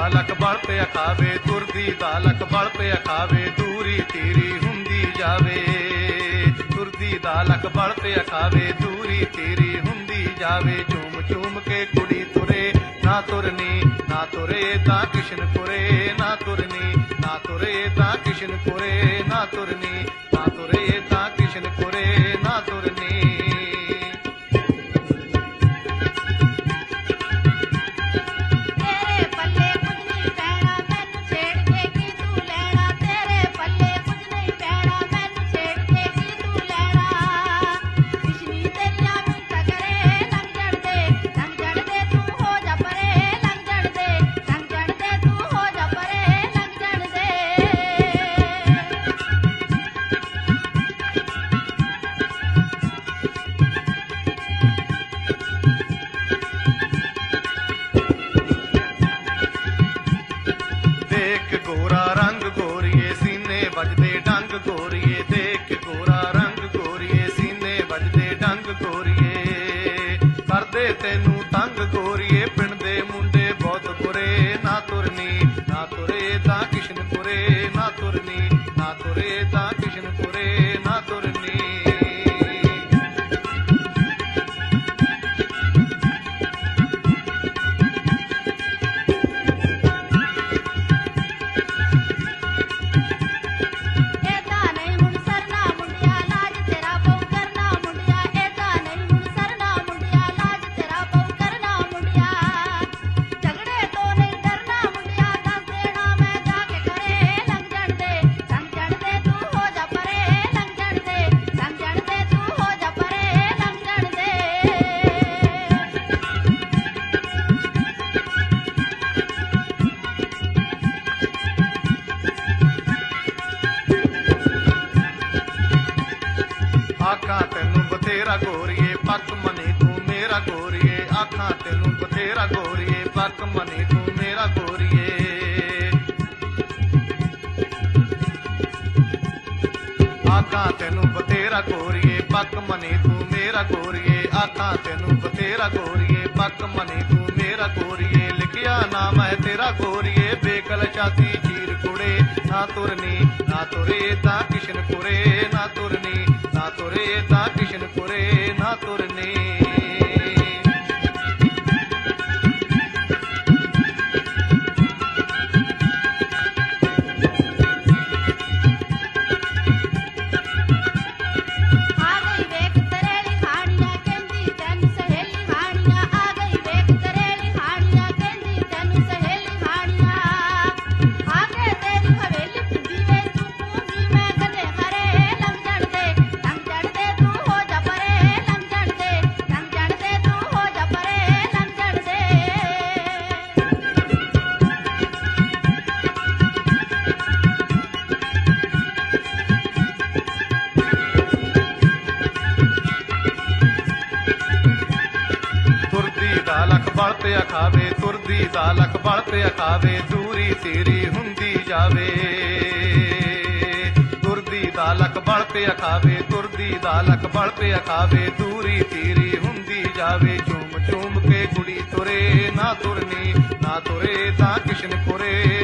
ਲੱਕ ਬਲ ਪਿਆ ਖਾਵੇ, ਤੁਰਦੀ ਦਾ ਲੱਕ ਬਲ ਪਿਆ ਖਾਵੇ, ਦੂਰੀ ਤੇਰੀ ਹੁੰਦੀ ਜਾਵੇ। ਤੁਰਦੀ ਦਾ ਲੱਕ ਬਲ ਪਿਆ ਖਾਵੇ, ਦੂਰੀ ਤੇਰੀ ਹੁੰਦੀ ਜਾਵੇ। ਝੂਮ ਝੂਮ ਕੇ ਕੁੜੀ ਤੁਰੇ, ਨਾ ਤੁਰਨੀ ਨਾ ਤੁਰੇ ਤਾਂ ਕਿਸ਼ਨ ਕੁਰੇ, ਨਾ ਤੁਰਨੀ ਨਾ ਤੁਰੇ ਤਾਂ ਕਿਸ਼ਨ ਕੁਰੇ, ਨਾ ਤੁਰਨੀ ਨਾ ਤੁਰੇ ਤਾਂ ਕਿਸ਼ਨ ਕੁਰੇ, ਨਾ ਤੁਰਨੀ। ਵੱਜਦੇ ਡੰਗ ਗੋਰੀਏ, ਦੇਖ ਗੋਰਾ ਰੰਗ ਗੋਰੀਏ, ਸੀਨੇ ਵੱਜਦੇ ਡੰਗ ਗੋਰੀਏ। ਕਰਦੇ ਤੈਨੂੰ ਤੰਗ ਗੋਰੀਏ, ਪਿੰਡ ਦੇ ਮੁੰਡੇ ਬਹੁਤ ਬੁਰੇ। ਨਾ ਤੁਰਨੀ ਨਾ ਤੁਰੇ ਤਾਂ ਕਿਸ਼ਨ ਕੁਰੇ, ਨਾ ਤੁਰਨੀ ਨਾ ਤੁਰੇ ਤਾਂ ਕਿਸ਼ਨ ਕੁਰੇ, ਨਾ ਤੁਰਨੀ। ਆਖਾਂ ਤੈਨੂੰ ਬਥੇਰਾ ਗੋਰੀਏ, ਪੱਕ ਮਨੀ ਤੂੰ ਮੇਰਾ ਗੋਰੀਏ। ਆਖਾਂ ਤੈਨੂੰ ਬਥੇਰਾ ਗੋਰੀਏ, ਪੱਕ ਮਨੀ ਤੂੰ ਮੇਰਾ ਗੋਰੀਏ। ਆਖਾਂ ਤੈਨੂੰ ਬਥੇਰਾ ਗੋਰੀਏ, ਪੱਕ ਮਨੀ ਤੂੰ ਮੇਰਾ ਗੋਰੀਏ। ਆਖਾਂ ਤੈਨੂੰ ਬਥੇਰਾ ਗੋਰੀਏ, ਪੱਕ ਮਨੀ ਤੂੰ ਮੇਰਾ ਗੋਰੀਏ। ਲਿਖਿਆ ਨਾਮ ਹੈ ਤੇਰਾ ਗੋਰੀਏ, ਬੇਕਲ ਛਾਤੀ ਚੀਰ ਕੁੜੇ। ਨਾ ਤੁਰਨੀ ਨਾ ਤੁਰੇ ਤਾਂ ਕਿਸ਼ਨ ਕੁਰੇ, ਨਾ ਤੁਰਨੀ ਨਾ ਤੁਰੇ ਤਾਂ ਕਿਸ਼ਨ ਕੁਰੇ, ਨਾ ਤੁਰਨੀ। ਲੱਕ ਬਲ ਪਿਆ ਖਾਵੇ, ਤੁਰਦੀ ਦਾ ਲੱਕ ਬਲ ਪਿਆ ਖਾਵੇ, ਦੂਰੀ ਤੇਰੀ ਹੁੰਦੀ ਜਾਵੇ। ਤੁਰਦੀ ਦਾ ਲੱਕ ਬਲ ਪਿਆ ਖਾਵੇ, ਤੁਰਦੀ ਦਾ ਲੱਕ ਬਲ ਪਿਆ ਖਾਵੇ, ਦੂਰੀ ਤੇਰੀ ਹੁੰਦੀ ਜਾਵੇ। ਝੂਮ ਝੂਮ ਕੇ ਕੁੜੀ ਤੁਰੇ, ਨਾ ਤੁਰਨੀ ਨਾ ਤੁਰੇ ਤਾਂ ਕਿਸ਼ਨ ਕੁਰੇ,